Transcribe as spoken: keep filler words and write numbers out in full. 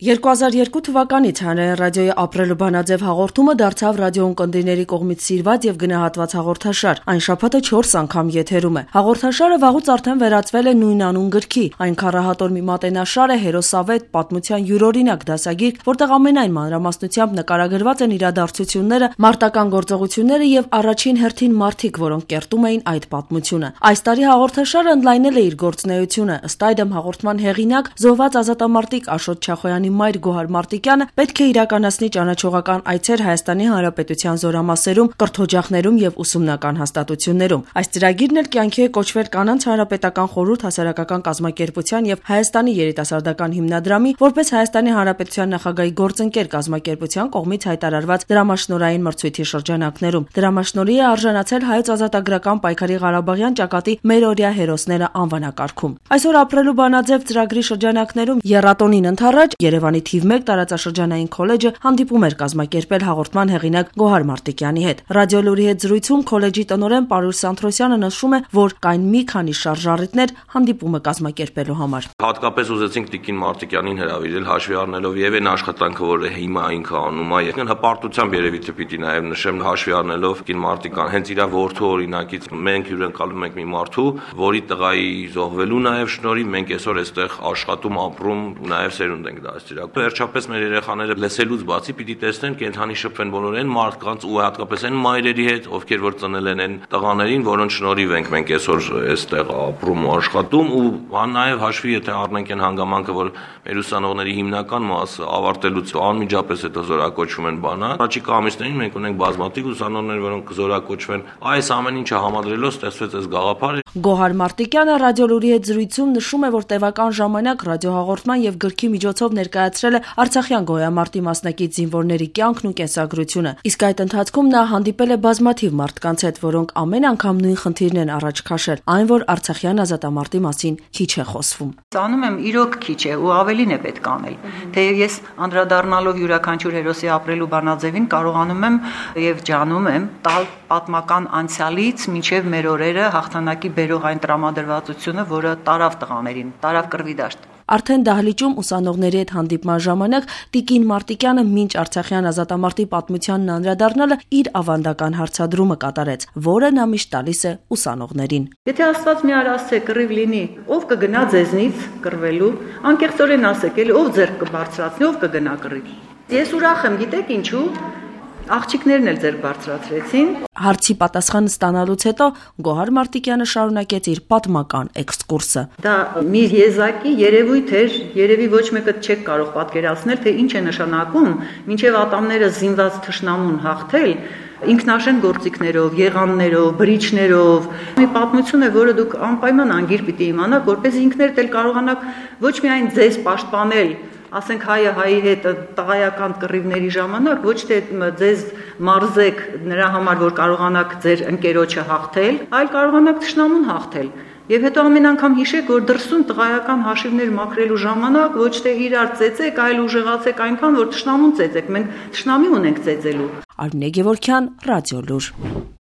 երկու հազար երկու թվականից Հանրային ռադիոյի ապրելու բանաձև հաղորդումը դարձավ ռադիոընկերների կողմից սիրված եւ գնահատված հաղորդաշար։ Այն շաբաթը չորս անգամ եթերում է։ Հաղորդաշարը վաղուց արդեն վերածվել է նույնանուն գրքի։ Այն քառահատոր մի մատենաշար է, հերոսավետ, պատմության յուրօրինակ դասագիր, որտեղ ամենայն մանրամասնությամբ նկարագրված են իրադարձությունները, մարտական գործողությունները եւ առաջին հերթին մարդիկ, որոնք կերտում էին այդ պատմությունը։ Այս տարի հաղորդաշարը ընդլայնել է իր գործունեությունը։ Ըստ այդմ հաղորդման հեղինակ, զոհված ազատամարտիկ Աշոտ Չախոյանի մայր Գոհար Մարտիկյանը պետք է իրականացնի ճանաչողական այցեր Հայաստանի Հանրապետության զորամասերում, կրթօջախներում եւ ուսումնական հաստատություններում։ Այս ծրագիրն էլ կյանքի է կոչվել Կանանց Հանրապետական խորհուրդ հասարակական կազմակերպության եւ Հայաստանի երիտասարդական հիմնադրամի, որպես Հայաստանի Հանրապետության նախագահի գործընկեր կազմակերպության կողմից հայտարարված դրամաշնորհային մրցույթի շրջանակներում։ Դրամաշնորհի է արժանացել Հայոց ազատագրական պայքարի Ղարաբաղյան ճակատի մերօրյա հերոսները անվանակարգում։ Այսօր ապրելու բանաձև ծրագրի շրջանակներում եռատոնին ընդառաջ Երևանի թիվ մեկ տարածաշրջանային քոլեջը հանդիպում էր կազմակերպել հաղորդման հեղինակ Գոհար Մարտիկյանի հետ։ Ռադիոլուրի հետ զրույցում քոլեջի տնօրեն Պարուր Սանթրոսյանը նշում է, որ կային մի քանի շարժառիթներ հանդիպումը կազմակերպելու համար։ Հատկապես ուզեցինք Տիկին Մարտիկյանին հրավիրել, հաշվի առնելով եւ այն աշխատանքը, որը հիմա ինքը անում է, եւ հպարտությամբ երևի թե պիտի նաեւ նշեմ, հաշվի առնելով Տիկին Մարտիկան հենց իր որդու օրինակից մենք հյուրընկալում ենք մի մարդու, որի տղայի զոհվելու նաեւ շնորհիվ մենք այսօր այստեղ աշխատում, ապրում, նաեւ սերունդ ենք դաստիարակ։ Վերջապես մեր երեխաները լսելուց բացի պիտի տեսնեն կենթանի շփվեն բոլոր այն մարդկանց ու հատկապես այն մայրերի հետ, ովքեր որ ծնել են այն տղաներին, որոնց շնորհիվ ենք մենք այսօր այստեղ ապրում ու աշխատում ու նաեւ հաշվի եթե առնենք այն հանգամանքը, որ մեր ուսանողների հիմնական մասը ավարտելուց անմիջապես հետո զորակոչվում են բանա, առաջիկա ամիսներին մենք ունենք բազմաթիվ ուսանողներ, որոնք կզորակոչվեն։ Այս ամեն ինչը համադրելով ստեղծվեց այս գաղափարը։ Գոհար Մարտիկյանը ռադիոլուրի հետ զրույցում նշում է, որ տևական ժամանակ ռադիոհաղորդման եւ գրքի միջոցով ներկայացրել է Արցախյան գոյամարտի մասնակից զինվորների կյանքն ու կենսագրությունը։ Իսկ այդ ընթացքում նա հանդիպել է բազմաթիվ մարդկանց հետ, որոնք ամեն անգամ նույն խնդիրն են առաջ քաշել, այն որ Արցախյան ազատամարտի մասին քիչ է խոսվում։ Անում եմ իրոք քիչ է ու ավելին է պետք անել։ Թեև ես անդրադառնալով յուրաքանչյուր հերոսի ապրելու բանաձևին կարողանում եմ եւ ջանում եմ տալ պատմական անցյալից մինչեւ մեր օրերը հաղթանակի բերող այն տրամադրվածությունը, որը տարավ տղաներին, տարավ կռվի դաշտ։ Արդեն դահլիճում ուսանողների հետ հանդիպման ժամանակ Տիկին Մարտիկյանը մինչ Արցախյան ազատամարտի պատմությանն անդրադառնալը իր ավանդական հարցադրումը կատարեց, որը նա միշտ տալիս է ուսանողներին։ Եթե Աստված մի արասցե կռիվ լինի, ով կգնա ձեզնից կռվելու, անկեղծորեն ասեք, էլի ով ձեռք կբարձրացնի, ով կգնա կռիվ։ Ես ուրախ եմ, գիտեք ինչու։ Աղջիկներն էլ ձեռք բարձրացրեցին։ Հարցի պատասխանը ստանալուց հետո Գոհար Մարտիկյանը շարունակեց իր պատմական էքսկուրսը։ Դա մի եզակի երևույթ էր, երևի ոչ մեկը չեք կարող պատկերացնել, թե ինչ է նշանակում, մինչև ատամները զինված թշնամուն հաղթել, ինքնաշեն գործիքներով, եղաններով, բրիչներով։ Մի պատմություն է, որը դուք անպայման անգիր պիտի իմանաք, որպես ինքներդ էլ կարողանաք ոչ միայն ձեզ պաշտպանել, ասենք հայը հայի հետ տղայական կռիվների ժամանակ ոչ թե ձեզ մարզեք նրա համար, որ կարողանաք ձեր ընկերոջը հաղթել, այլ կարողանաք թշնամուն հաղթել։ Եվ հետո ամեն անգամ հիշեք, որ դրսում տղայական հաշիվներ մաքրելու ժամանակ ոչ թե իրար ծեծեք, այլ ուժեղացեք այնքան, որ թշնամուն ծեծեք։ Մենք թշնամի ունենք ծեծելու։ Արմինե Գևորգյան, Ռադիոլուր։